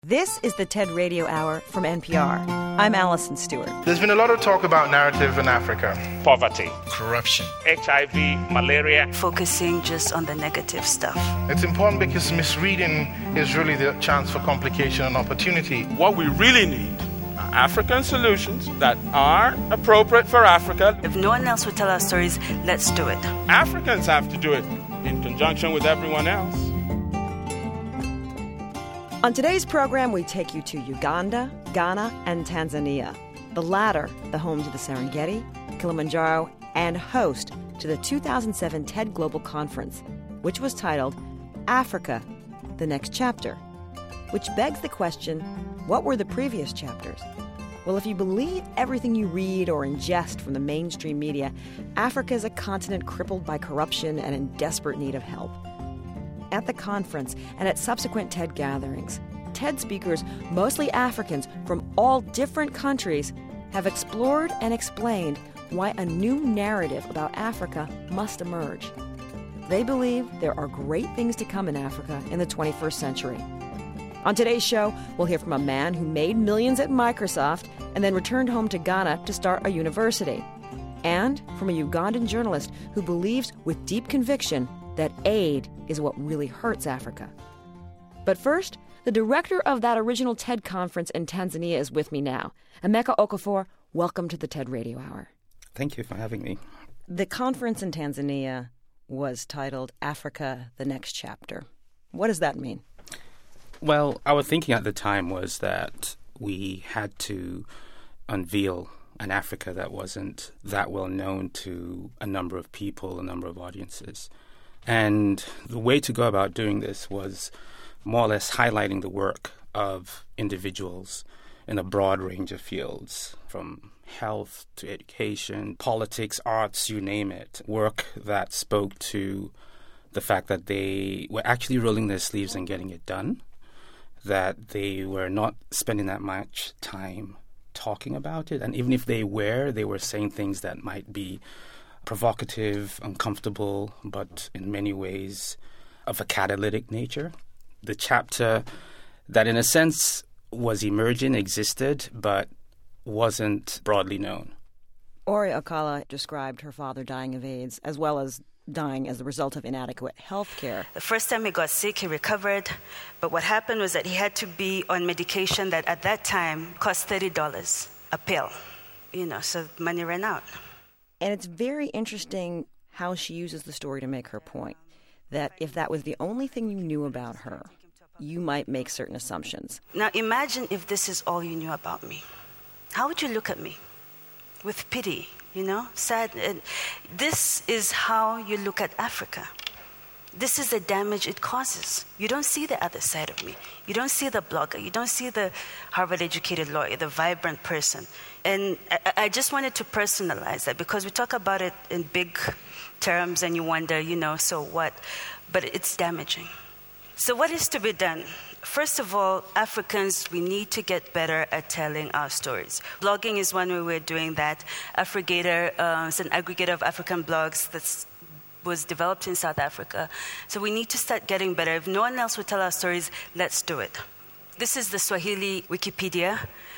This is the TED Radio Hour from NPR. I'm Allison Stewart. There's been a lot of talk about narrative in Africa. Poverty, corruption, HIV, malaria. Focusing just on the negative stuff. It's important because misreading is really the chance for complication and opportunity. What we really need are African solutions that are appropriate for Africa. If no one else will tell our stories, let's do it. Africans have to do it in conjunction with everyone else. On today's program, we take you to Uganda, Ghana, and Tanzania. The latter, the home to the Serengeti, Kilimanjaro, and host to the 2007 TED Global Conference, which was titled Africa, the Next Chapter. Which begs the question, what were the previous chapters? Well, if you believe everything you read or ingest from the mainstream media, Africa is a continent crippled by corruption and in desperate need of help. At the conference and at subsequent TED gatherings, TED speakers, mostly Africans from all different countries, have explored and explained why a new narrative about Africa must emerge. They believe there are great things to come in Africa in the 21st century. On today's show, we'll hear from a man who made millions at Microsoft and then returned home to Ghana to start a university, and from a Ugandan journalist who believes with deep conviction that aid is what really hurts Africa. But first, the director of that original TED conference in Tanzania is with me now. Emeka Okafor, welcome to the TED Radio Hour. Thank you for having me. The conference in Tanzania was titled Africa, the Next Chapter. What does that mean? Well, our thinking at the time was that we had to unveil an Africa that wasn't that well known to a number of people, a number of audiences. And the way to go about doing this was more or less highlighting the work of individuals in a broad range of fields, from health to education, politics, arts, you name it. Work that spoke to the fact that they were actually rolling their sleeves and getting it done, that they were not spending that much time talking about it. And even if they were saying things that might be provocative, uncomfortable, but in many ways of a catalytic nature. The chapter that in a sense was emerging, existed, but wasn't broadly known. Ori Okala described her father dying of AIDS as well as dying as a result of inadequate health care. The first time he got sick, he recovered, but what happened was that he had to be on medication that at that time cost $30 a pill. So money ran out. And it's very interesting how she uses the story to make her point, that if that was the only thing you knew about her, you might make certain assumptions. Now imagine if this is all you knew about me. How would you look at me? With pity, sad. This is how you look at Africa. This is the damage it causes. You don't see the other side of me. You don't see the blogger. You don't see the Harvard-educated lawyer, the vibrant person. And I just wanted to personalize that because we talk about it in big terms and you wonder, so what? But it's damaging. So what is to be done? First of all, Africans, we need to get better at telling our stories. Blogging is one way we're doing that. Afrigator is an aggregator of African blogs that was developed in South Africa. So we need to start getting better. If no one else will tell our stories, let's do it. This is the Swahili Wikipedia.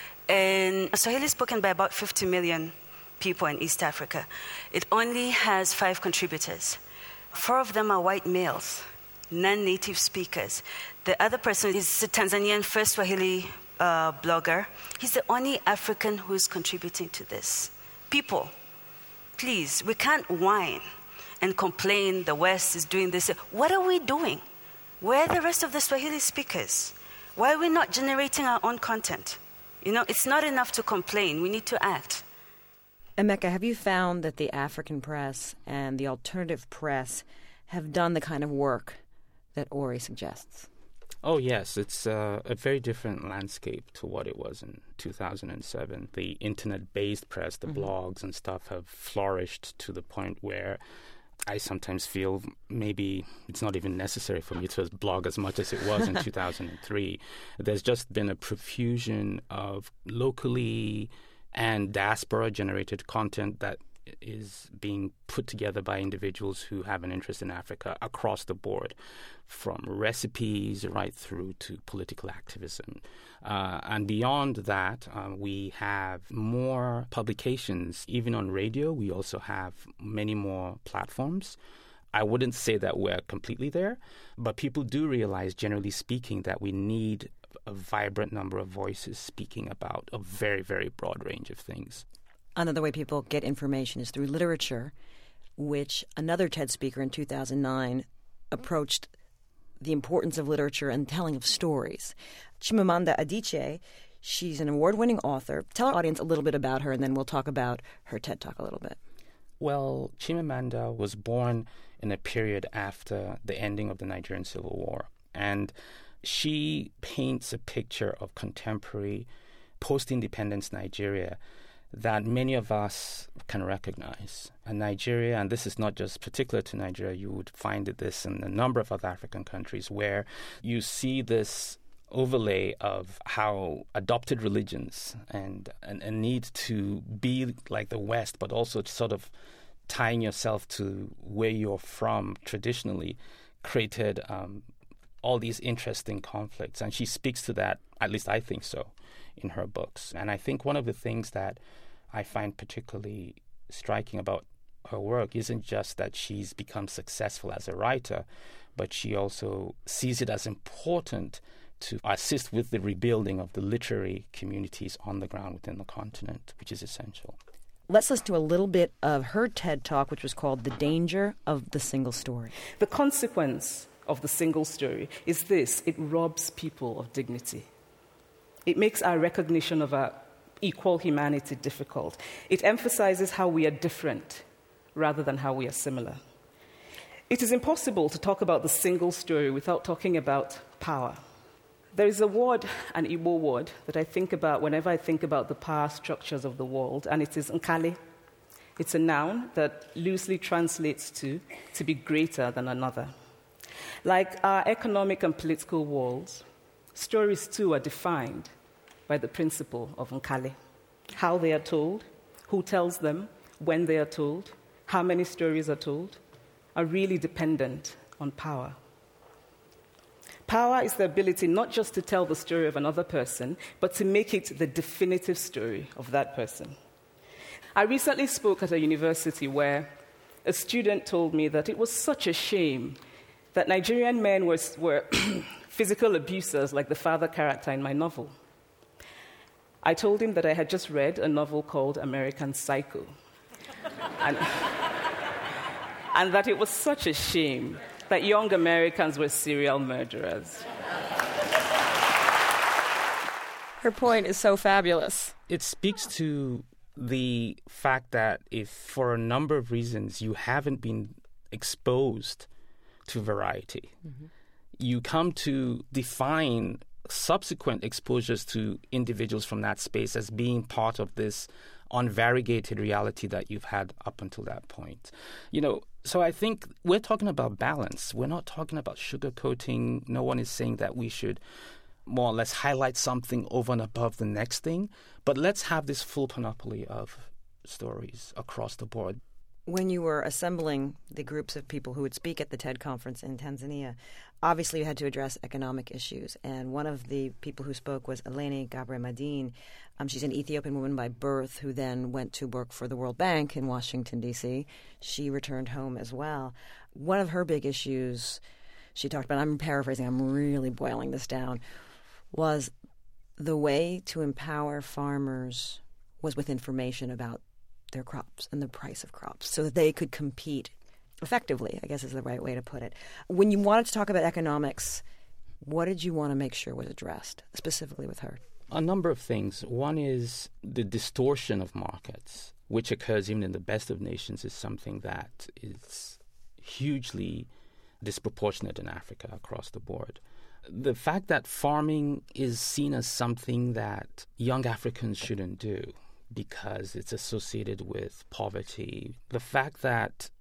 And Swahili is spoken by about 50 million people in East Africa. It only has 5 contributors. 4 of them are white males, non-native speakers. The other person is the Tanzanian first Swahili blogger. He's the only African who's contributing to this. People, please, we can't whine and complain the West is doing this. What are we doing? Where are the rest of the Swahili speakers? Why are we not generating our own content? It's not enough to complain. We need to act. Emeka, have you found that the African press and the alternative press have done the kind of work that Ori suggests? Oh, yes. It's a very different landscape to what it was in 2007. The internet-based press, the blogs and stuff have flourished to the point where I sometimes feel maybe it's not even necessary for me to blog as much as it was in 2003. There's just been a profusion of locally and diaspora-generated content that is being put together by individuals who have an interest in Africa across the board, from recipes right through to political activism. And beyond that, we have more publications, even on radio. We also have many more platforms. I wouldn't say that we're completely there, but people do realize, generally speaking, that we need a vibrant number of voices speaking about a very, very broad range of things. Another way people get information is through literature, which another TED speaker in 2009 approached the importance of literature and telling of stories. Chimamanda Adichie, she's an award-winning author. Tell our audience a little bit about her, and then we'll talk about her TED Talk a little bit. Well, Chimamanda was born in a period after the ending of the Nigerian Civil War, and she paints a picture of contemporary post-independence Nigeria that many of us can recognize. And Nigeria, and this is not just particular to Nigeria, you would find this in a number of other African countries where you see this overlay of how adopted religions and a need to be like the West, but also sort of tying yourself to where you're from traditionally, created all these interesting conflicts. And she speaks to that, at least I think so, in her books. And I think one of the things that I find particularly striking about her work isn't just that she's become successful as a writer, but she also sees it as important to assist with the rebuilding of the literary communities on the ground within the continent, which is essential. Let's listen to a little bit of her TED Talk, which was called The Danger of the Single Story. The consequence of the single story is this: it robs people of dignity. It makes our recognition of our equal humanity difficult. It emphasizes how we are different rather than how we are similar. It is impossible to talk about the single story without talking about power. There is a word, an Igbo word, that I think about whenever I think about the power structures of the world, and it is nkali. It's a noun that loosely translates to be greater than another. Like our economic and political worlds, stories too are defined by the principle of nkali. How they are told, who tells them, when they are told, how many stories are told, are really dependent on power. Power is the ability not just to tell the story of another person, but to make it the definitive story of that person. I recently spoke at a university where a student told me that it was such a shame that Nigerian men were physical abusers like the father character in my novel. I told him that I had just read a novel called American Psycho, and that it was such a shame that young Americans were serial murderers. Her point is so fabulous. It speaks to the fact that if for a number of reasons you haven't been exposed to variety, you come to define subsequent exposures to individuals from that space as being part of this unvariegated reality that you've had up until that point. So I think we're talking about balance. We're not talking about sugarcoating. No one is saying that we should more or less highlight something over and above the next thing. But let's have this full panoply of stories across the board. When you were assembling the groups of people who would speak at the TED conference in Tanzania, obviously you had to address economic issues. And one of the people who spoke was Eleni Gabrimadine. She's an Ethiopian woman by birth who then went to work for the World Bank in Washington, D.C. She returned home as well. One of her big issues she talked about, I'm paraphrasing, I'm really boiling this down, was the way to empower farmers was with information about their crops and the price of crops so that they could compete effectively, I guess is the right way to put it. When you wanted to talk about economics, what did you want to make sure was addressed, specifically with her? A number of things. One is the distortion of markets, which occurs even in the best of nations, is something that is hugely disproportionate in Africa across the board. The fact that farming is seen as something that young Africans shouldn't do because it's associated with poverty. The fact that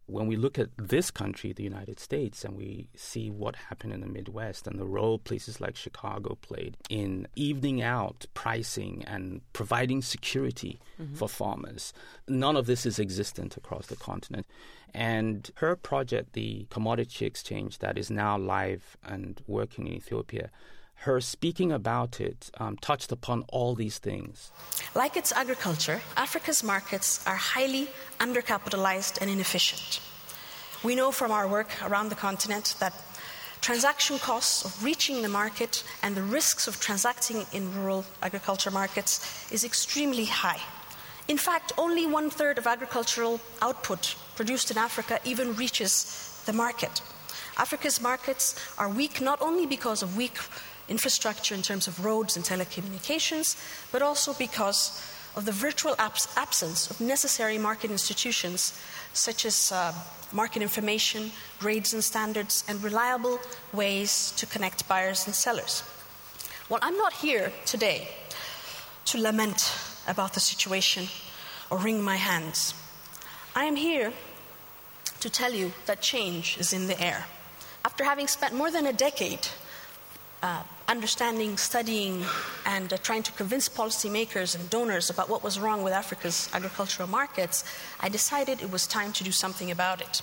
when we look at this country, the United States, and we see what happened in the Midwest and the role places like Chicago played in evening out pricing and providing security for farmers, none of this is existent across the continent. And her project, the Commodity Exchange, that is now live and working in Ethiopia, her speaking about it touched upon all these things. Like its agriculture, Africa's markets are highly undercapitalized and inefficient. We know from our work around the continent that transaction costs of reaching the market and the risks of transacting in rural agriculture markets is extremely high. In fact, only 1/3 of agricultural output produced in Africa even reaches the market. Africa's markets are weak not only because of weak infrastructure in terms of roads and telecommunications, but also because of the virtual absence of necessary market institutions such as market information, grades and standards, and reliable ways to connect buyers and sellers. Well, I'm not here today to lament about the situation or wring my hands. I am here to tell you that change is in the air. After having spent more than a decade understanding, studying, and trying to convince policymakers and donors about what was wrong with Africa's agricultural markets, I decided it was time to do something about it.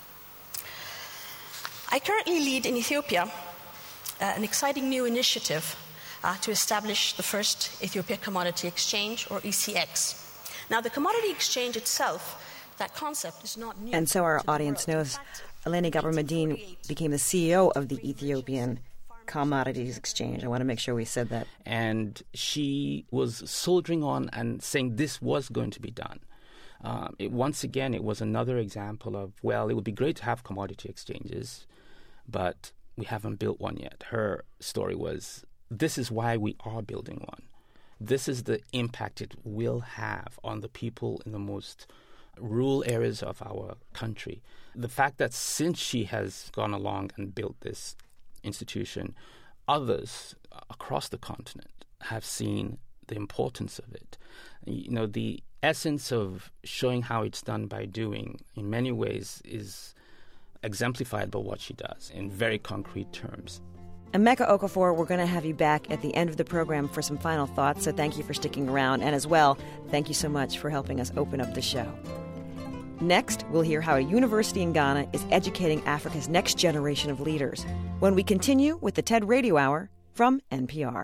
I currently lead in Ethiopia an exciting new initiative to establish the first Ethiopia Commodity Exchange, or ECX. Now, the Commodity Exchange itself, that concept is not new. And so our audience knows Eleni Gebremedin became the CEO of the Ethiopian Commodities Exchange. I want to make sure we said that. And she was soldiering on and saying this was going to be done. Once again, it was another example of, well, it would be great to have commodity exchanges, but we haven't built one yet. Her story was, this is why we are building one. This is the impact it will have on the people in the most rural areas of our country. The fact that since she has gone along and built this institution, others across the continent have seen the importance of it. You know, the essence of showing how it's done by doing, in many ways, is exemplified by what she does in very concrete terms. Emeka Okafor, we're going to have you back at the end of the program for some final thoughts, so thank you for sticking around. And as well, thank you so much for helping us open up the show. Next, we'll hear how a university in Ghana is educating Africa's next generation of leaders when we continue with the TED Radio Hour from NPR.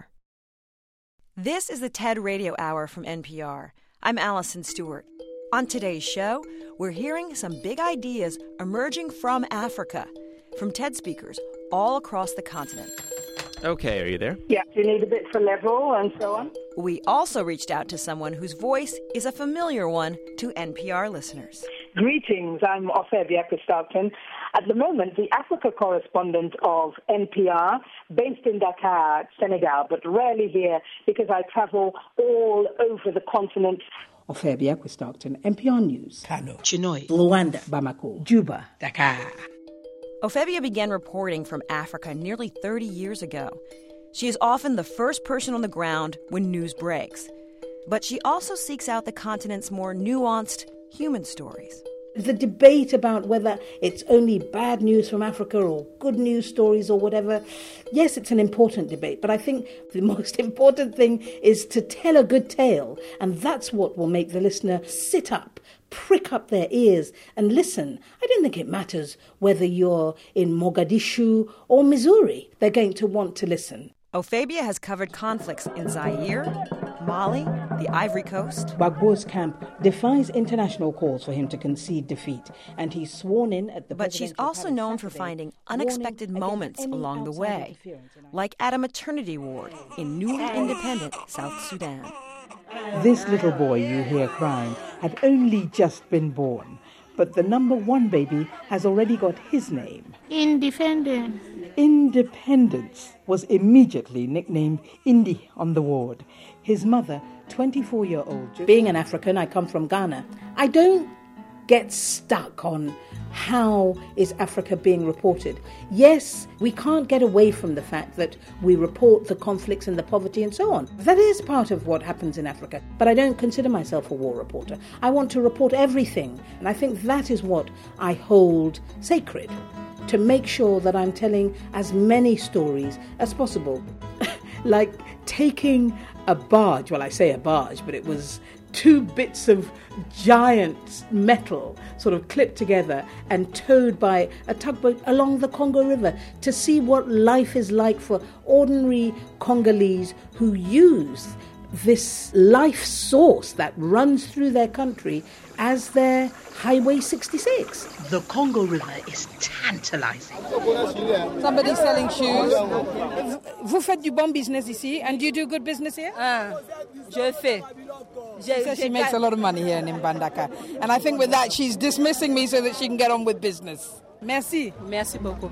This is the TED Radio Hour from NPR. I'm Allison Stewart. On today's show, we're hearing some big ideas emerging from Africa, from TED speakers all across the continent. Okay, are you there? Yeah, you need a bit for level and so on. We also reached out to someone whose voice is a familiar one to NPR listeners. Greetings, I'm Ophebia Christopton. At the moment, the Africa correspondent of NPR, based in Dakar, Senegal, but rarely here because I travel all over the continent. Ophebia Christopton, NPR News. Kano, Chinoy, Luanda, Bamako, Juba, Dakar. Ophebia began reporting from Africa nearly 30 years ago. She is often the first person on the ground when news breaks. But she also seeks out the continent's more nuanced human stories. The debate about whether it's only bad news from Africa or good news stories or whatever, yes, it's an important debate, but I think the most important thing is to tell a good tale, and that's what will make the listener sit up, prick up their ears and listen. I don't think it matters whether you're in Mogadishu or Missouri. They're going to want to listen. Ophebia has covered conflicts in Zaire, Mali, the Ivory Coast. Gbagbo's camp defies international calls for him to concede defeat, and he's sworn in at the But she's also known for finding unexpected moments along the way, like at a maternity ward in newly independent South Sudan. This little boy you hear crying had only just been born, but the number one baby has already got his name. Independence. Independence was immediately nicknamed Indy on the ward. His mother, 24-year-old. Being an African, I come from Ghana. I don't get stuck on how is Africa being reported. Yes, we can't get away from the fact that we report the conflicts and the poverty and so on. That is part of what happens in Africa. But I don't consider myself a war reporter. I want to report everything. And I think that is what I hold sacred, to make sure that I'm telling as many stories as possible. Like taking a barge, well, I say a barge, but it was 2 bits of giant metal sort of clipped together and towed by a tugboat along the Congo River to see what life is like for ordinary Congolese who use this life source that runs through their country as their Highway 66. The Congo River is tantalizing. Somebody's selling shoes. Vous faites du bon business ici, and do you do good business here? Je fais. She says she makes a lot of money here in Mbandaka. And I think with that, she's dismissing me so that she can get on with business. Merci. Merci beaucoup.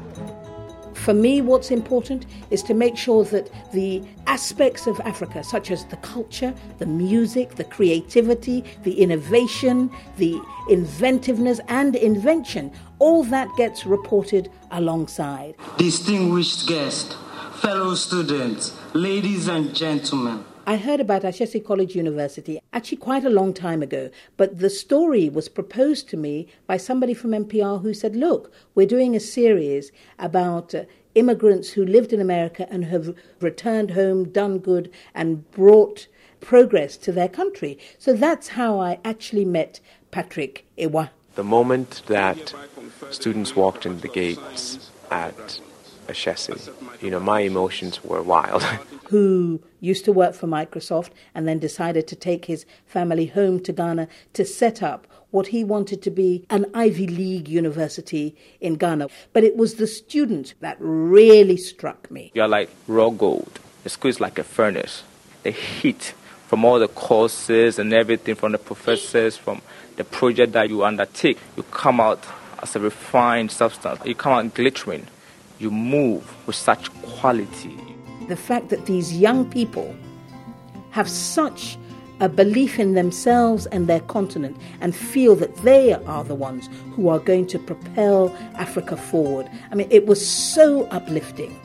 For me, what's important is to make sure that the aspects of Africa, such as the culture, the music, the creativity, the innovation, the inventiveness and invention, all that gets reported alongside. Distinguished guests, fellow students, ladies and gentlemen. I heard about Ashesi College University actually quite a long time ago, but the story was proposed to me by somebody from NPR who said, look, we're doing a series about immigrants who lived in America and have returned home, done good, and brought progress to their country. So that's how I actually met Patrick Ewa. The moment that students walked in the gates at Ashesi, my emotions were wild. Who used to work for Microsoft and then decided to take his family home to Ghana to set up what he wanted to be an Ivy League university in Ghana. But it was the students that really struck me. You're like raw gold. The school is like a furnace. The heat from all the courses and everything, from the professors, from the project that you undertake, you come out as a refined substance. You come out glittering. You move with such quality. The fact that these young people have such a belief in themselves and their continent and feel that they are the ones who are going to propel Africa forward. I mean, it was so uplifting.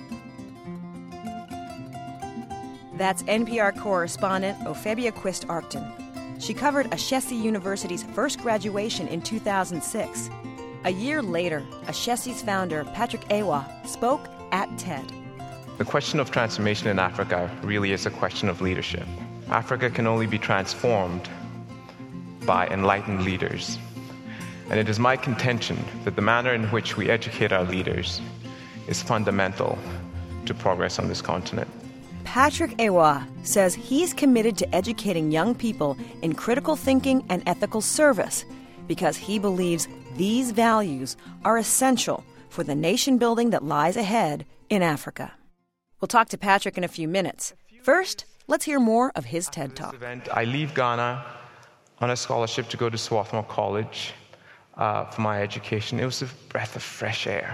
That's NPR correspondent Ophebia Quist-Arcton. She covered Ashesi University's first graduation in 2006. A year later, Ashesi's founder, Patrick Ewa, spoke at TED. The question of transformation in Africa really is a question of leadership. Africa can only be transformed by enlightened leaders. And it is my contention that the manner in which we educate our leaders is fundamental to progress on this continent. Patrick Ewa says he's committed to educating young people in critical thinking and ethical service because he believes these values are essential for the nation building that lies ahead in Africa. We'll talk to Patrick in a few minutes. First, let's hear more of his TED Talk. I leave Ghana on a scholarship to go to Swarthmore College for my education. It was a breath of fresh air.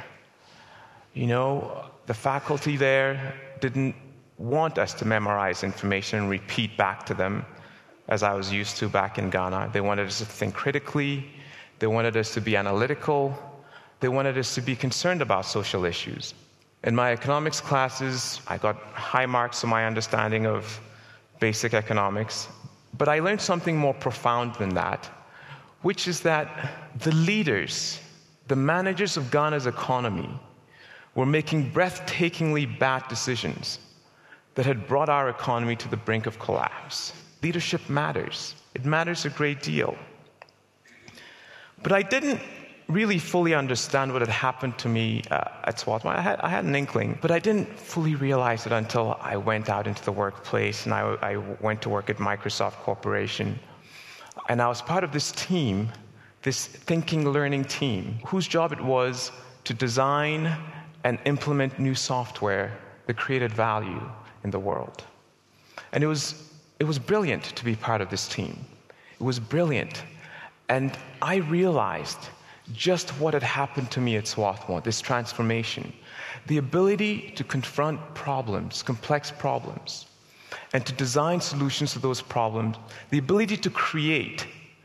The faculty there didn't want us to memorize information and repeat back to them as I was used to back in Ghana. They wanted us to think critically. They wanted us to be analytical. They wanted us to be concerned about social issues. In my economics classes, I got high marks for my understanding of basic economics. But I learned something more profound than that, which is that the leaders, the managers of Ghana's economy, were making breathtakingly bad decisions that had brought our economy to the brink of collapse. Leadership matters. It matters a great deal. But I didn't really fully understand what had happened to me at Swarthmore. I had an inkling, but I didn't fully realize it until I went out into the workplace and I went to work at Microsoft Corporation. And I was part of this team, this thinking, learning team, whose job it was to design and implement new software that created value in the world. And it was brilliant to be part of this team. It was brilliant. And I realized just what had happened to me at Swarthmore, this transformation, the ability to confront problems, complex problems, and to design solutions to those problems, the ability to create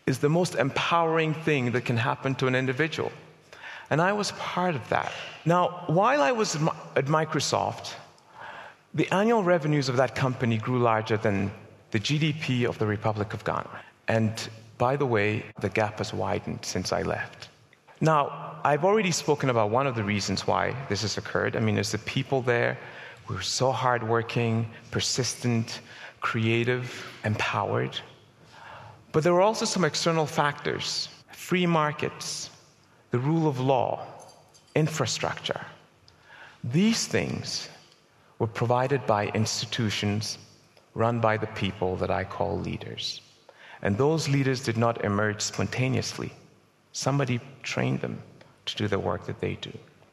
is the most empowering thing that can happen to an individual. And I was part of that. Now, while I was at Microsoft, the annual revenues of that company grew larger than the GDP of the Republic of Ghana. And by the way, the gap has widened since I left. Now, I've already spoken about one of the reasons why this has occurred. I mean, there's the people there who are so hardworking, persistent, creative, empowered. But there were also some external factors: free markets, the rule of law, infrastructure. These things were provided by institutions run by the people that I call leaders. And those leaders did not emerge spontaneously. Somebody trained them to do the work that they do.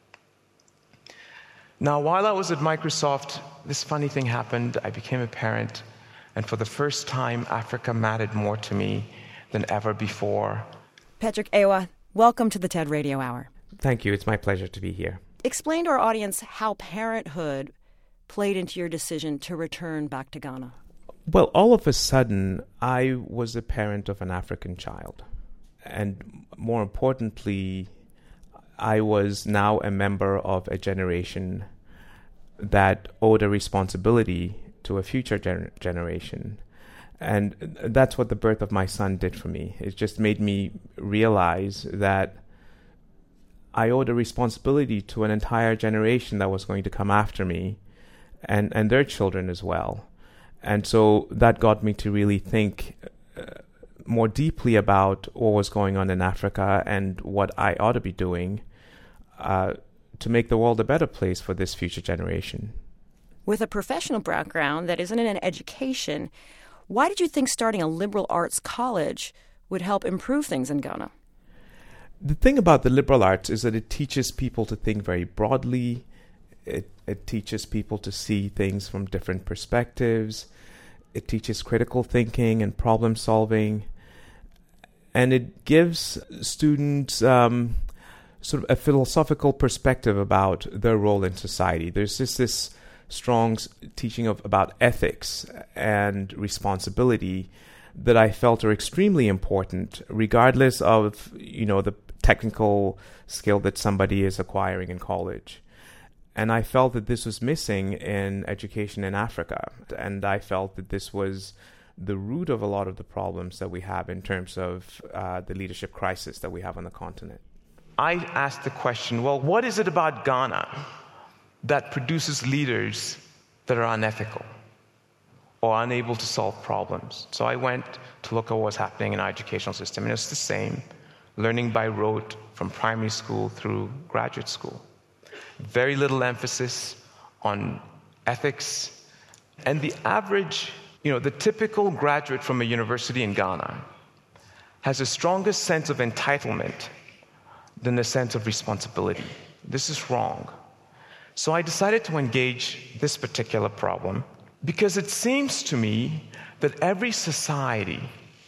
Now, while I was at Microsoft, this funny thing happened. I became a parent, and for the first time, Africa mattered more to me than ever before. Patrick Ewa, welcome to the TED Radio Hour. Thank you. It's my pleasure to be here. Explain to our audience how parenthood played into your decision to return back to Ghana. Well, all of a sudden, I was a parent of an African child. And more importantly, I was now a member of a generation that owed a responsibility to a future generation. And that's what the birth of my son did for me. It just made me realize that I owed a responsibility to an entire generation that was going to come after me, and their children as well. And so that got me to really think more deeply about what was going on in Africa and what I ought to be doing to make the world a better place for this future generation. With a professional background that isn't in education, why did you think starting a liberal arts college would help improve things in Ghana? The thing about the liberal arts is that it teaches people to think very broadly. It teaches people to see things from different perspectives. It teaches critical thinking and problem solving. And it gives students sort of a philosophical perspective about their role in society. There's just this strong teaching about ethics and responsibility that I felt are extremely important, regardless of, the technical skill that somebody is acquiring in college. And I felt that this was missing in education in Africa. And I felt that this was the root of a lot of the problems that we have in terms of the leadership crisis that we have on the continent. I asked the question, well, what is it about Ghana that produces leaders that are unethical or unable to solve problems? So I went to look at what was happening in our educational system, and it's the same, learning by rote from primary school through graduate school. Very little emphasis on ethics. And the average, the typical graduate from a university in Ghana has a stronger sense of entitlement than a sense of responsibility. This is wrong. So I decided to engage this particular problem because it seems to me that every society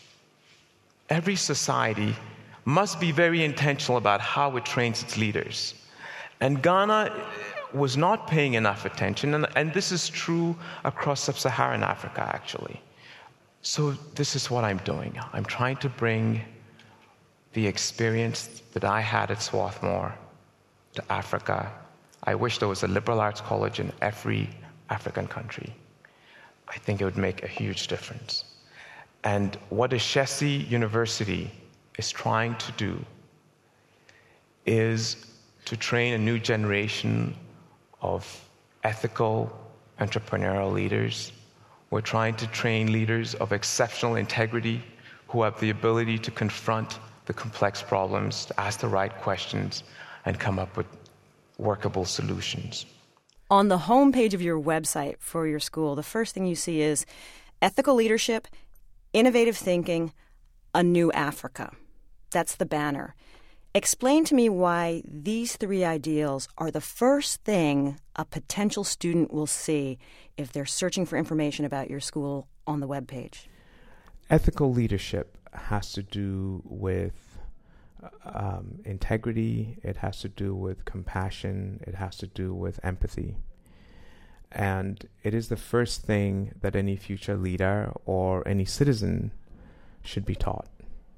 must be very intentional about how it trains its leaders. And Ghana was not paying enough attention, and this is true across sub-Saharan Africa, actually. So this is what I'm doing. I'm trying to bring the experience that I had at Swarthmore to Africa. I wish there was a liberal arts college in every African country. I think it would make a huge difference. And what Ashesi University is trying to do is to train a new generation of ethical, entrepreneurial leaders. We're trying to train leaders of exceptional integrity who have the ability to confront the complex problems, to ask the right questions, and come up with workable solutions. On the homepage of your website for your school, the first thing you see is ethical leadership, innovative thinking, a new Africa. That's the banner. Explain to me why these three ideals are the first thing a potential student will see if they're searching for information about your school on the webpage. Ethical leadership has to do with integrity, it has to do with compassion, it has to do with empathy. And it is the first thing that any future leader or any citizen should be taught.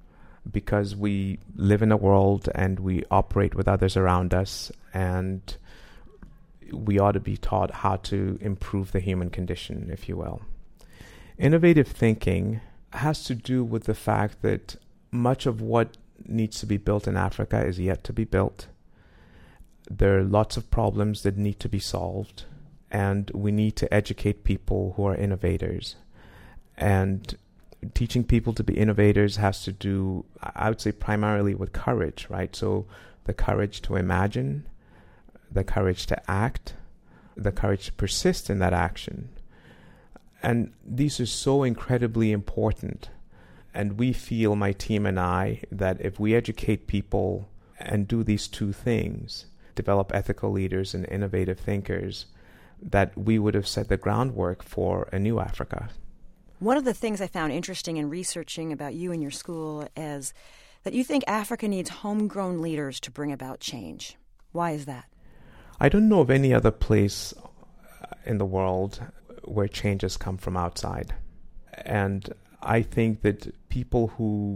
because we live in a world and we operate with others around us, and we ought to be taught how to improve the human condition, if you will. Innovative thinking has to do with the fact that much of what needs to be built in Africa is yet to be built. There are lots of problems that need to be solved, and we need to educate people who are innovators. And teaching people to be innovators has to do, I would say, primarily with courage, right? So the courage to imagine, the courage to act, the courage to persist in that action. And these are so incredibly important. And we feel, my team and I, that if we educate people and do these two things, develop ethical leaders and innovative thinkers, that we would have set the groundwork for a new Africa. One of the things I found interesting in researching about you and your school is that you think Africa needs homegrown leaders to bring about change. Why is that? I don't know of any other place in the world where change has come from outside. And I think that people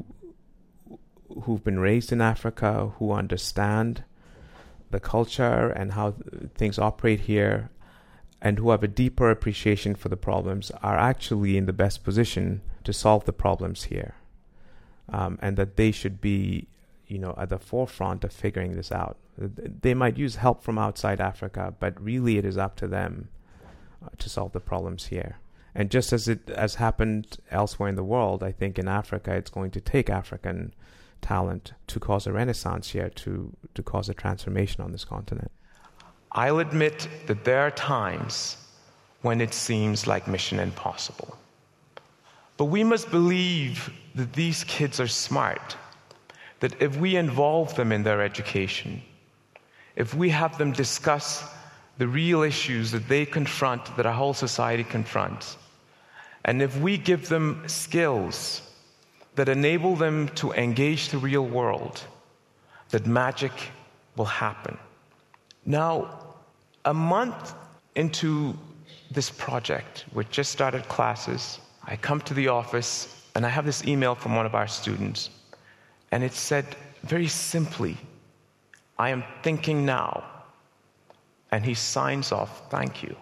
who've been raised in Africa, who understand the culture and how things operate here, and who have a deeper appreciation for the problems, are actually in the best position to solve the problems here. And that they should be, at the forefront of figuring this out. They might use help from outside Africa, but really it is up to them to solve the problems here. And just as it has happened elsewhere in the world, I think in Africa it's going to take African talent to cause a renaissance here, to cause a transformation on this continent. I'll admit that there are times when it seems like mission impossible. But we must believe that these kids are smart, that if we involve them in their education, if we have them discuss the real issues that they confront, that our whole society confronts, and if we give them skills that enable them to engage the real world, that magic will happen. Now, a month into this project, we just started classes, I come to the office and I have this email from one of our students, and it said very simply, "I am thinking now." And he signs off, "Thank you."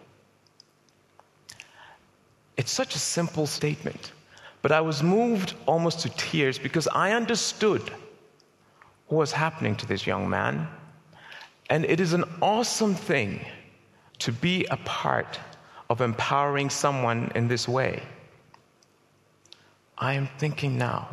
It's such a simple statement, but I was moved almost to tears because I understood what was happening to this young man. And it is an awesome thing to be a part of empowering someone in this way. I am thinking now.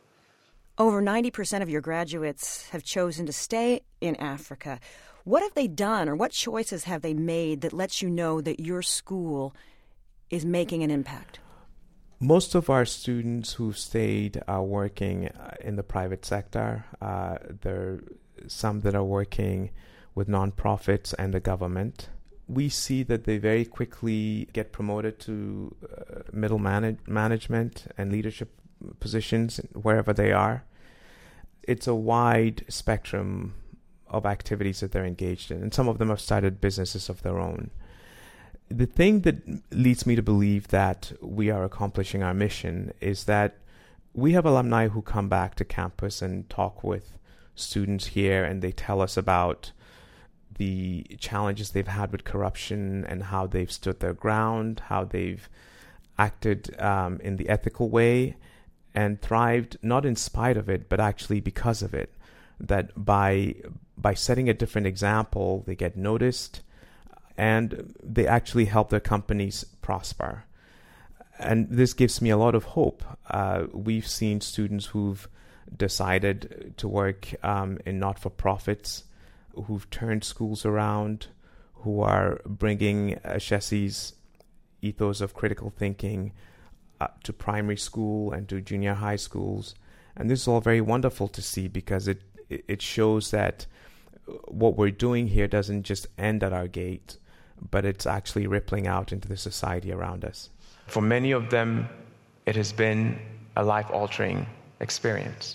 Over 90% of your graduates have chosen to stay in Africa. What have they done, or what choices have they made that lets you know that your school is making an impact? Most of our students who've stayed are working in the private sector. There are some that are working with nonprofits and the government. We see that they very quickly get promoted to middle management and leadership positions wherever they are. It's a wide spectrum of activities that they're engaged in, and some of them have started businesses of their own. The thing that leads me to believe that we are accomplishing our mission is that we have alumni who come back to campus and talk with students here, and they tell us about the challenges they've had with corruption and how they've stood their ground, how they've acted in the ethical way and thrived not in spite of it, but actually because of it. That by setting a different example, they get noticed and they actually help their companies prosper. And this gives me a lot of hope. We've seen students who've decided to work in not-for-profits, who've turned schools around, who are bringing Ashesi's ethos of critical thinking to primary school and to junior high schools. And this is all very wonderful to see because it shows that what we're doing here doesn't just end at our gate, but it's actually rippling out into the society around us. For many of them, it has been a life-altering experience.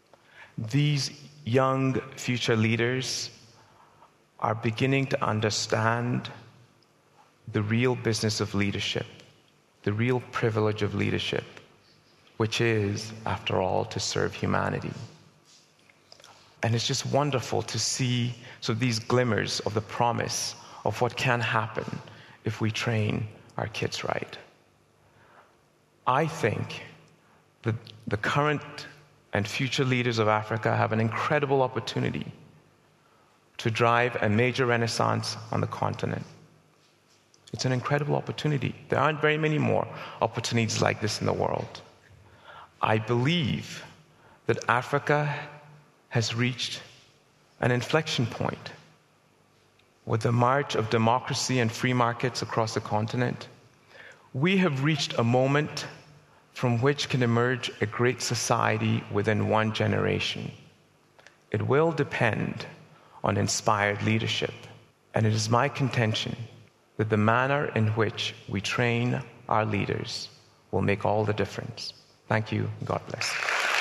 These young future leaders are beginning to understand the real business of leadership, the real privilege of leadership, which is, after all, to serve humanity. And it's just wonderful to see these glimmers of the promise of what can happen if we train our kids right. I think that the current and future leaders of Africa have an incredible opportunity to drive a major renaissance on the continent. It's an incredible opportunity. There aren't very many more opportunities like this in the world. I believe that Africa has reached an inflection point with the march of democracy and free markets across the continent. We have reached a moment from which can emerge a great society within one generation. It will depend on inspired leadership, and it is my contention that the manner in which we train our leaders will make all the difference. Thank you. God bless.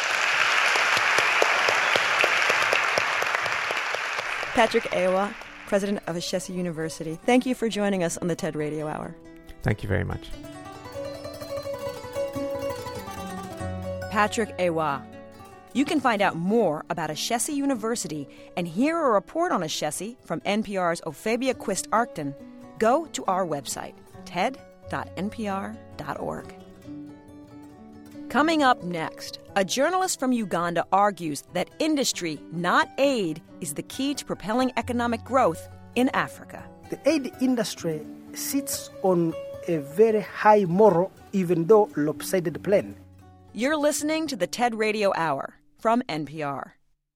Patrick Ayiwa, president of Ashesi University, thank you for joining us on the TED Radio Hour. Thank you very much. Patrick Ayiwa. You can find out more about Ashesi University and hear a report on Ashesi from NPR's Ophebia Quist-Arcton. Go to our website, ted.npr.org. Coming up next, a journalist from Uganda argues that industry, not aid, is the key to propelling economic growth in Africa. The aid industry sits on a very high moral, even though lopsided plane. You're listening to the TED Radio Hour from NPR.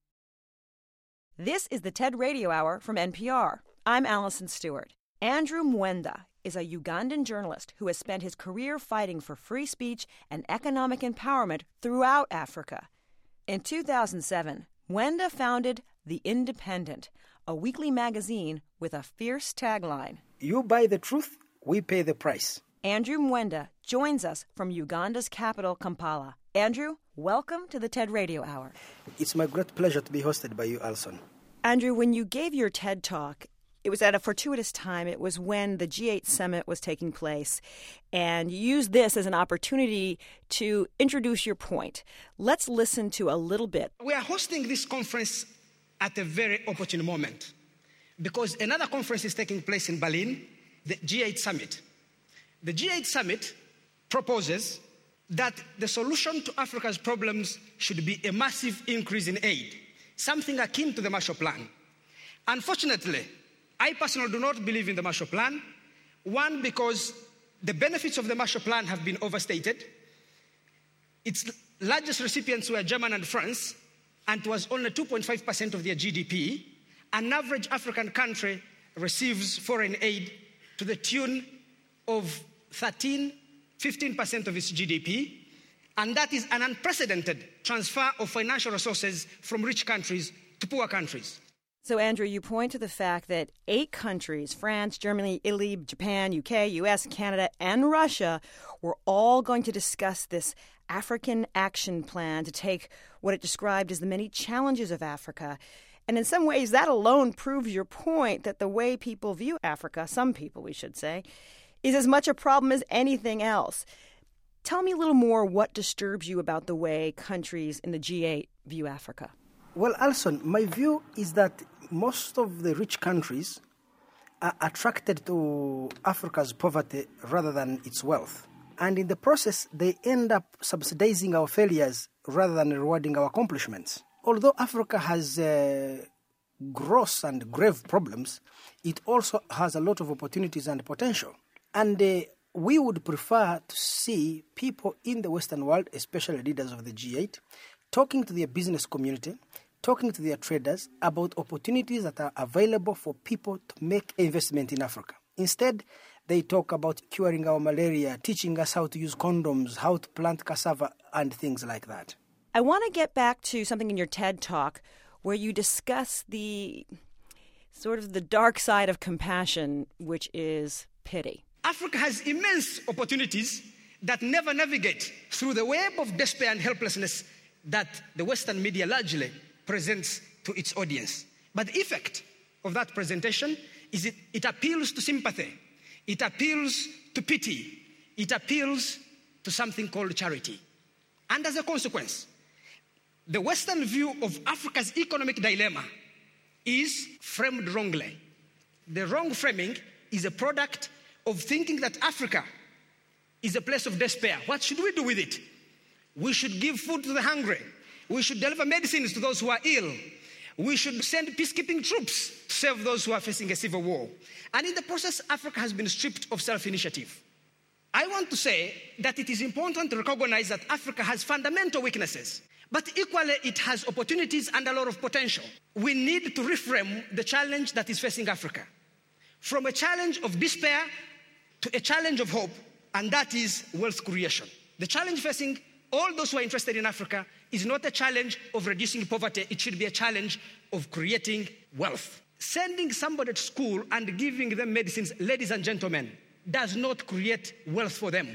This is the TED Radio Hour from NPR. I'm Allison Stewart. Andrew Mwenda is a Ugandan journalist who has spent his career fighting for free speech and economic empowerment throughout Africa. In 2007, Mwenda founded The Independent, a weekly magazine with a fierce tagline. You buy the truth, we pay the price. Andrew Mwenda joins us from Uganda's capital, Kampala. Andrew, welcome to the TED Radio Hour. It's my great pleasure to be hosted by you, Alison. Andrew, when you gave your TED Talk, it was at a fortuitous time. It was when the G8 summit was taking place, and you used this as an opportunity to introduce your point. Let's listen to a little bit. We are hosting this conference at a very opportune moment because another conference is taking place in Berlin, the G8 summit. The G8 summit proposes that the solution to Africa's problems should be a massive increase in aid, something akin to the Marshall Plan. Unfortunately, I personally do not believe in the Marshall Plan. One, because the benefits of the Marshall Plan have been overstated. Its largest recipients were Germany and France, and it was only 2.5% of their GDP. An average African country receives foreign aid to the tune of 15% of its GDP, and that is an unprecedented transfer of financial resources from rich countries to poor countries. So, Andrew, you point to the fact that 8 countries, France, Germany, Italy, Japan, UK, US, Canada, and Russia, were all going to discuss this African action plan to take what it described as the many challenges of Africa. And in some ways, that alone proves your point that the way people view Africa, some people we should say, is as much a problem as anything else. Tell me a little more what disturbs you about the way countries in the G8 view Africa. Well, Alison, my view is that most of the rich countries are attracted to Africa's poverty rather than its wealth. And in the process, they end up subsidizing our failures rather than rewarding our accomplishments. Although Africa has gross and grave problems, it also has a lot of opportunities and potential. And we would prefer to see people in the Western world, especially leaders of the G8, talking to their business community, talking to their traders about opportunities that are available for people to make investment in Africa. Instead, they talk about curing our malaria, teaching us how to use condoms, how to plant cassava, and things like that. I want to get back to something in your TED Talk where you discuss the sort of the dark side of compassion, which is pity. Africa has immense opportunities that never navigate through the web of despair and helplessness that the Western media largely presents to its audience. But the effect of that presentation is it appeals to sympathy, it appeals to pity, it appeals to something called charity. And as a consequence, the Western view of Africa's economic dilemma is framed wrongly. The wrong framing is a product of thinking that Africa is a place of despair. What should we do with it? We should give food to the hungry. We should deliver medicines to those who are ill. We should send peacekeeping troops to save those who are facing a civil war. And in the process, Africa has been stripped of self-initiative. I want to say that it is important to recognize that Africa has fundamental weaknesses, but equally it has opportunities and a lot of potential. We need to reframe the challenge that is facing Africa from a challenge of despair to a challenge of hope, and that is wealth creation. The challenge facing all those who are interested in Africa is not a challenge of reducing poverty. It should be a challenge of creating wealth. Sending somebody to school and giving them medicines, ladies and gentlemen, does not create wealth for them.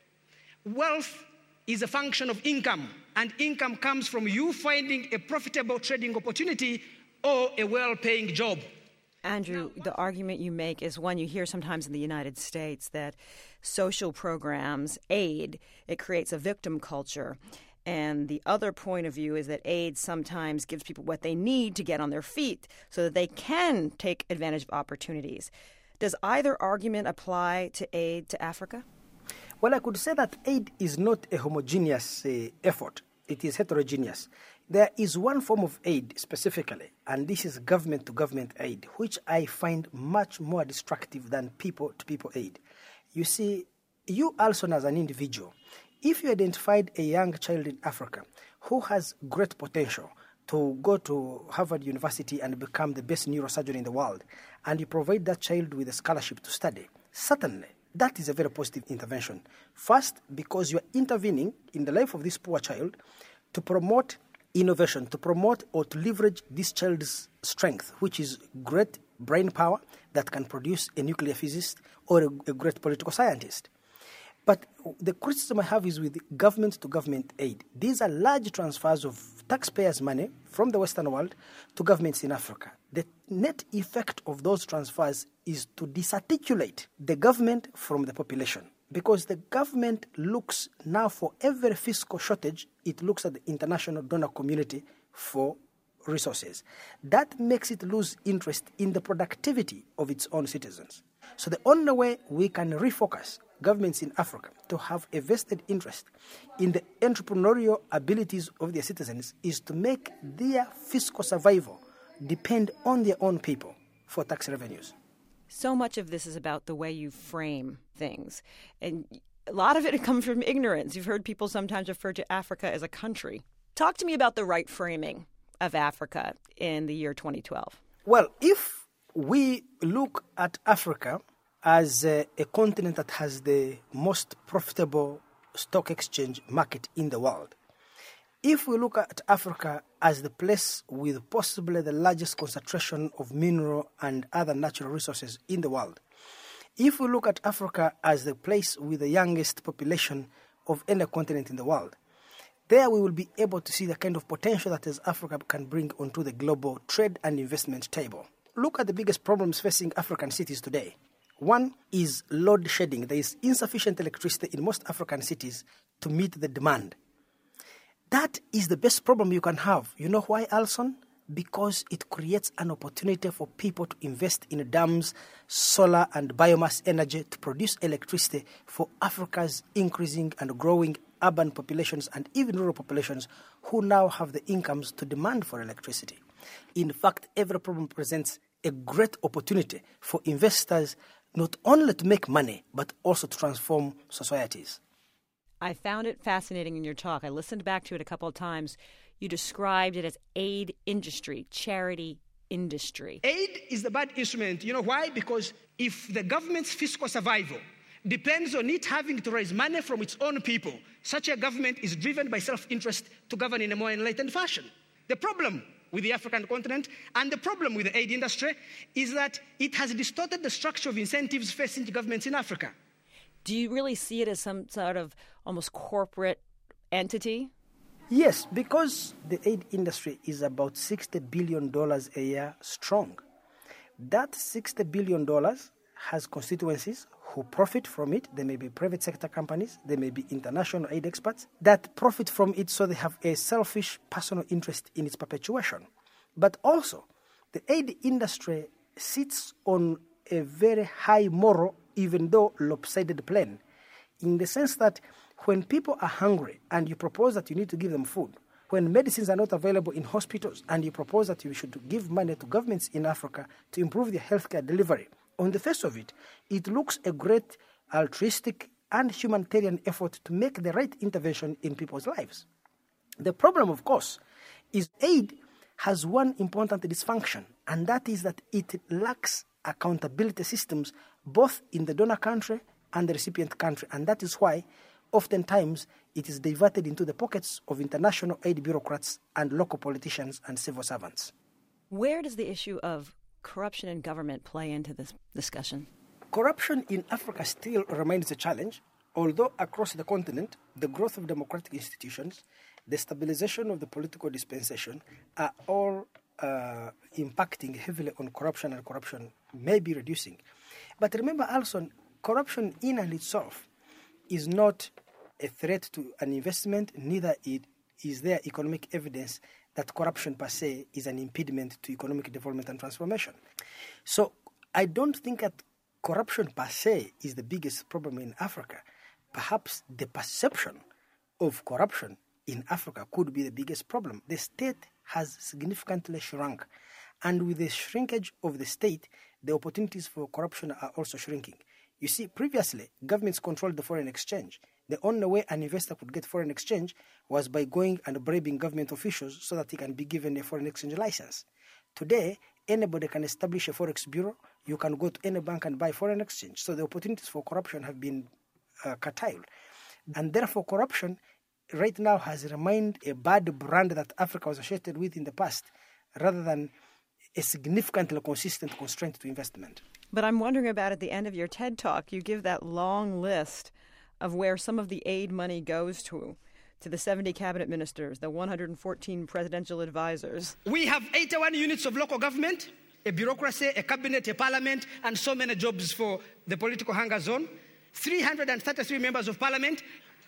Wealth is a function of income, and income comes from you finding a profitable trading opportunity or a well-paying job. Andrew, the argument you make is one you hear sometimes in the United States, that social programs, aid, it creates a victim culture. And the other point of view is that aid sometimes gives people what they need to get on their feet so that they can take advantage of opportunities. Does either argument apply to aid to Africa? Well, I could say that aid is not a homogeneous effort. It is heterogeneous. There is one form of aid specifically, and this is government-to-government aid, which I find much more destructive than people-to-people aid. You see, you also as an individual, if you identified a young child in Africa who has great potential to go to Harvard University and become the best neurosurgeon in the world, and you provide that child with a scholarship to study, certainly that is a very positive intervention. First, because you are intervening in the life of this poor child to promote innovation, to promote or to leverage this child's strength, which is great brain power that can produce a nuclear physicist or a great political scientist. But the criticism I have is with government-to-government aid. These are large transfers of taxpayers' money from the Western world to governments in Africa. The net effect of those transfers is to disarticulate the government from the population, because the government looks now for every fiscal shortage, it looks at the international donor community for resources. That makes it lose interest in the productivity of its own citizens. So the only way we can refocus governments in Africa to have a vested interest in the entrepreneurial abilities of their citizens is to make their fiscal survival depend on their own people for tax revenues. So much of this is about the way you frame things. And a lot of it comes from ignorance. You've heard people sometimes refer to Africa as a country. Talk to me about the right framing of Africa in the year 2012. Well, if we look at Africa as a continent that has the most profitable stock exchange market in the world, if we look at Africa as the place with possibly the largest concentration of mineral and other natural resources in the world, if we look at Africa as the place with the youngest population of any continent in the world, there we will be able to see the kind of potential that as Africa can bring onto the global trade and investment table. Look at the biggest problems facing African cities today. One is load shedding. There is insufficient electricity in most African cities to meet the demand. That is the best problem you can have. You know why, Alison? Because it creates an opportunity for people to invest in dams, solar and biomass energy to produce electricity for Africa's increasing and growing urban populations and even rural populations who now have the incomes to demand for electricity. In fact, every problem presents a great opportunity for investors not only to make money, but also to transform societies. I found it fascinating in your talk. I listened back to it a couple of times. You described it as aid industry, charity industry. Aid is the bad instrument. You know why? Because if the government's fiscal survival depends on it having to raise money from its own people, such a government is driven by self-interest to govern in a more enlightened fashion. The problem with the African continent and the problem with the aid industry is that it has distorted the structure of incentives facing governments in Africa. Do you really see it as some sort of almost corporate entity? Yes, because the aid industry is about $60 billion a year strong. That $60 billion has constituencies who profit from it. They may be private sector companies, they may be international aid experts that profit from it, so they have a selfish personal interest in its perpetuation. But also, the aid industry sits on a very high moral, even though lopsided plane, in the sense that when people are hungry and you propose that you need to give them food, when medicines are not available in hospitals and you propose that you should give money to governments in Africa to improve their healthcare delivery, on the face of it, it looks a great altruistic and humanitarian effort to make the right intervention in people's lives. The problem, of course, is aid has one important dysfunction, and that is that it lacks accountability systems both in the donor country and the recipient country, and that is why oftentimes it is diverted into the pockets of international aid bureaucrats and local politicians and civil servants. Where does the issue of corruption in government play into this discussion? Corruption in Africa still remains a challenge, although across the continent, the growth of democratic institutions, the stabilization of the political dispensation are all impacting heavily on corruption, and corruption may be reducing. But remember, Alison, corruption in and itself is not a threat to an investment, neither is there economic evidence that corruption per se is an impediment to economic development and transformation. So I don't think that corruption per se is the biggest problem in Africa. Perhaps the perception of corruption in Africa could be the biggest problem. The state has significantly shrunk, and with the shrinkage of the state, the opportunities for corruption are also shrinking. You see, previously, governments controlled the foreign exchange. The only way an investor could get foreign exchange was by going and bribing government officials so that he can be given a foreign exchange license. Today, anybody can establish a forex bureau. You can go to any bank and buy foreign exchange. So the opportunities for corruption have been curtailed. And therefore, corruption right now has remained a bad brand that Africa was associated with in the past, rather than a significantly consistent constraint to investment. But I'm wondering about at the end of your TED Talk, you give that long list of where some of the aid money goes to the 70 cabinet ministers, the 114 presidential advisors. We have 81 units of local government, a bureaucracy, a cabinet, a parliament, and so many jobs for the political hunger zone, 333 members of parliament,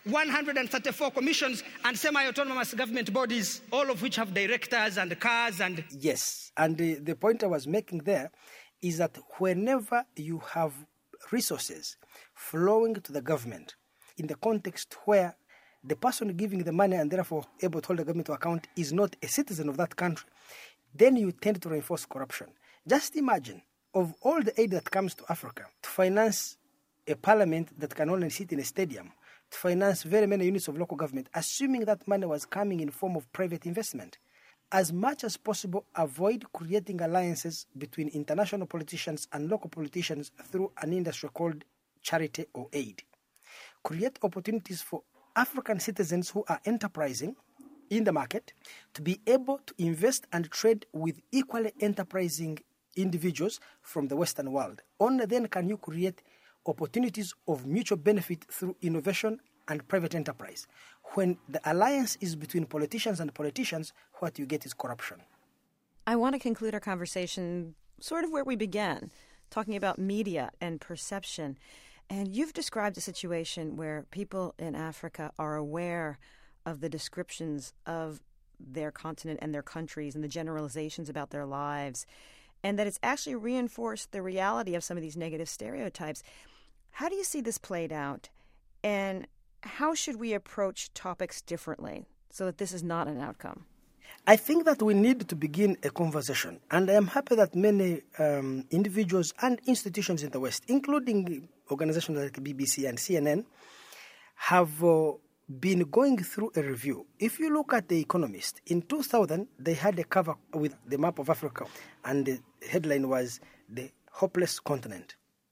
134 commissions and semi-autonomous government bodies, all of which have directors and cars and... Yes, and the point I was making there is that whenever you have resources flowing to the government in the context where the person giving the money and therefore able to hold the government to account is not a citizen of that country, then you tend to reinforce corruption. Just imagine, of all the aid that comes to Africa, to finance a parliament that can only sit in a stadium, to finance very many units of local government, assuming that money was coming in form of private investment. As much as possible, avoid creating alliances between international politicians and local politicians through an industry called charity or aid. Create opportunities for African citizens who are enterprising in the market to be able to invest and trade with equally enterprising individuals from the Western world. Only then can you create opportunities of mutual benefit through innovation and private enterprise. When the alliance is between politicians and politicians, what you get is corruption. I want to conclude our conversation sort of where we began, talking about media and perception. And you've described a situation where people in Africa are aware of the descriptions of their continent and their countries and the generalizations about their lives, and that it's actually reinforced the reality of some of these negative stereotypes. How do you see this played out, and how should we approach topics differently so that this is not an outcome? I think that we need to begin a conversation, and I am happy that many individuals and institutions in the West, including organizations like BBC and CNN, have been going through a review. If you look at The Economist, in 2000, they had a cover with the map of Africa, and the headline was The Hopeless Continent.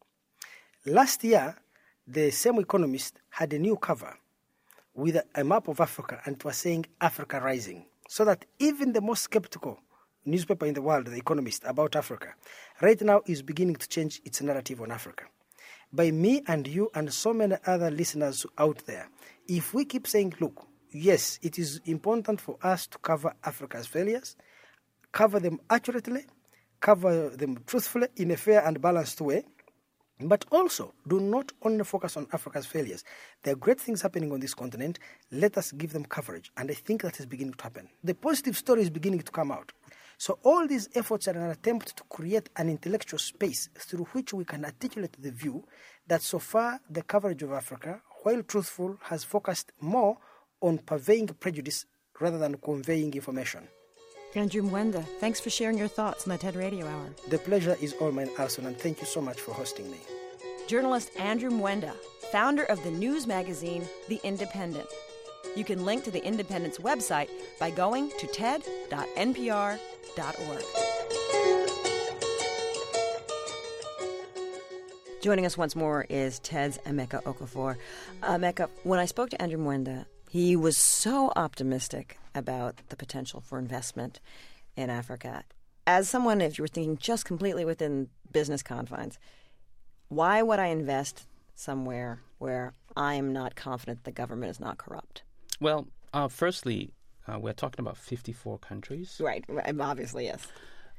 Last year, the same Economist had a new cover with a map of Africa, and it was saying Africa Rising. So that even the most skeptical newspaper in the world, The Economist, about Africa, right now is beginning to change its narrative on Africa. By me and you and so many other listeners out there, if we keep saying, look, yes, it is important for us to cover Africa's failures, cover them accurately, cover them truthfully in a fair and balanced way, But also, do not only focus on Africa's failures. There are great things happening on this continent. Let us give them coverage. And I think that is beginning to happen. The positive story is beginning to come out. So all these efforts are an attempt to create an intellectual space through which we can articulate the view that so far the coverage of Africa, while truthful, has focused more on purveying prejudice rather than conveying information. Andrew Mwenda, thanks for sharing your thoughts on the TED Radio Hour. The pleasure is all mine, Alison, and thank you so much for hosting me. Journalist Andrew Mwenda, founder of the news magazine The Independent. You can link to The Independent's website by going to ted.npr.org. Joining us once more is TED's Emeka Okafor. Emeka, when I spoke to Andrew Mwenda, he was so optimistic about the potential for investment in Africa. As someone, if you were thinking just completely within business confines, why would I invest somewhere where I am not confident the government is not corrupt? Well, firstly, we're talking about 54 countries. Right, obviously, yes.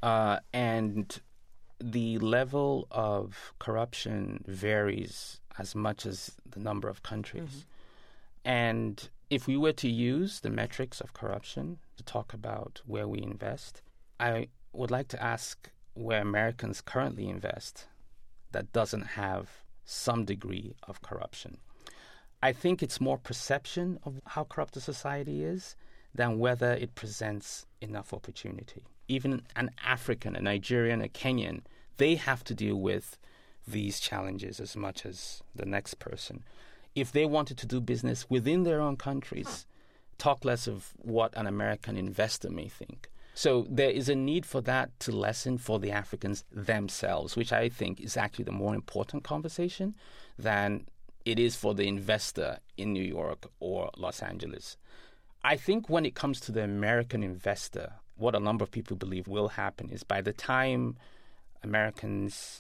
And the level of corruption varies as much as the number of countries. Mm-hmm. And if we were to use the metrics of corruption to talk about where we invest, I would like to ask where Americans currently invest that doesn't have some degree of corruption. I think it's more perception of how corrupt a society is than whether it presents enough opportunity. Even an African, a Nigerian, a Kenyan, they have to deal with these challenges as much as the next person. If they wanted to do business within their own countries, talk less of what an American investor may think. So there is a need for that to lessen for the Africans themselves, which I think is actually the more important conversation than it is for the investor in New York or Los Angeles. I think when it comes to the American investor, what a number of people believe will happen is by the time Americans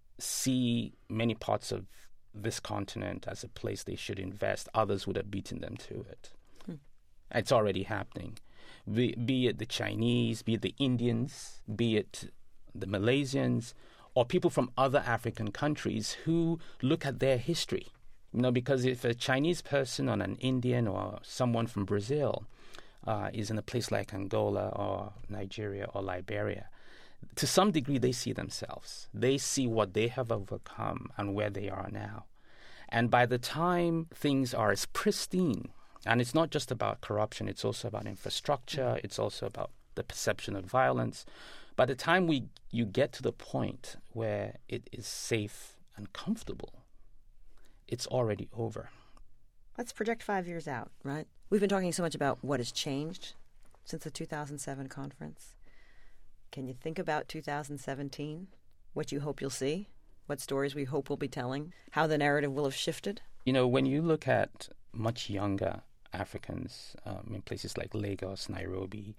see many parts of this continent as a place they should invest, others would have beaten them to it. It's already happening. Be it the Chinese, be it the Indians, be it the Malaysians, or people from other African countries who look at their history. Because if a Chinese person or an Indian or someone from Brazil is in a place like Angola or Nigeria or Liberia, to some degree they see themselves. They see what they have overcome and where they are now. And by the time things are as pristine, and it's not just about corruption, it's also about infrastructure, it's also about the perception of violence. By the time you get to the point where it is safe and comfortable, it's already over. Let's project 5 years out, right? We've been talking so much about what has changed since the 2007 conference. Can you think about 2017? What you hope you'll see? What stories we hope we'll be telling? How the narrative will have shifted? When you look at much younger Africans in places like Lagos, Nairobi,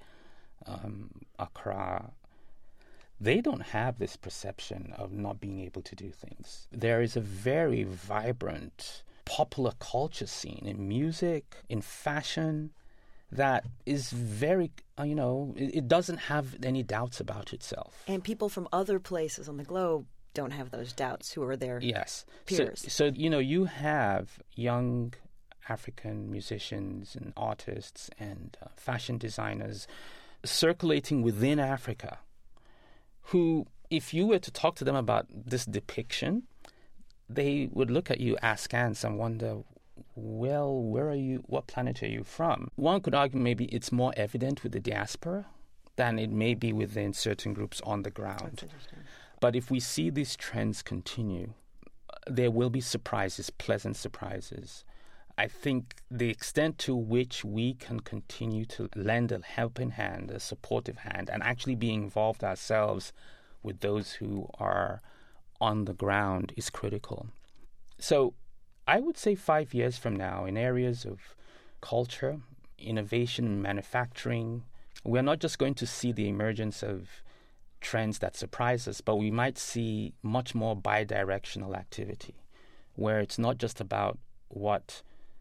Accra, they don't have this perception of not being able to do things. There is a very vibrant popular culture scene in music, in fashion, that is very, it doesn't have any doubts about itself. And people from other places on the globe don't have those doubts who are their peers. So you have young African musicians and artists and fashion designers circulating within Africa who, if you were to talk to them about this depiction, they would look at you askance and wonder, well, where are you? What planet are you from? One could argue maybe it's more evident with the diaspora than it may be within certain groups on the ground. That's interesting. But if we see these trends continue, there will be surprises, pleasant surprises. I think the extent to which we can continue to lend a helping hand, a supportive hand, and actually be involved ourselves with those who are on the ground is critical. So I would say 5 years from now, in areas of culture, innovation, manufacturing, we're not just going to see the emergence of trends that surprise us, but we might see much more bi-directional activity, where it's not just about what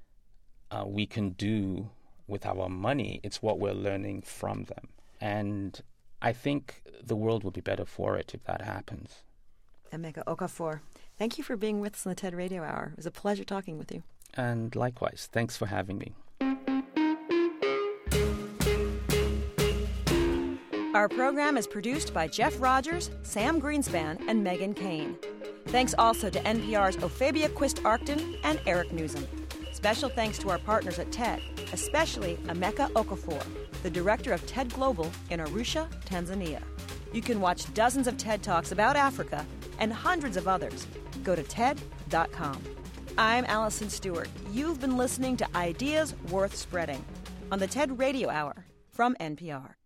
we can do with our money, it's what we're learning from them. And I think the world will be better for it if that happens. Emeka Okafor, Thank you for being with us on the TED Radio Hour. It was a pleasure talking with you. And likewise, thanks for having me. Our program is produced by Jeff Rogers, Sam Greenspan, and Megan Kane. Thanks also to NPR's Ophebia Quist-Arcton and Eric Newsom. Special thanks to our partners at TED, especially Emeka Okafor, the director of TED Global in Arusha, Tanzania. You can watch dozens of TED Talks about Africa and hundreds of others. Go to TED.com. I'm Allison Stewart. You've been listening to Ideas Worth Spreading on the TED Radio Hour from NPR.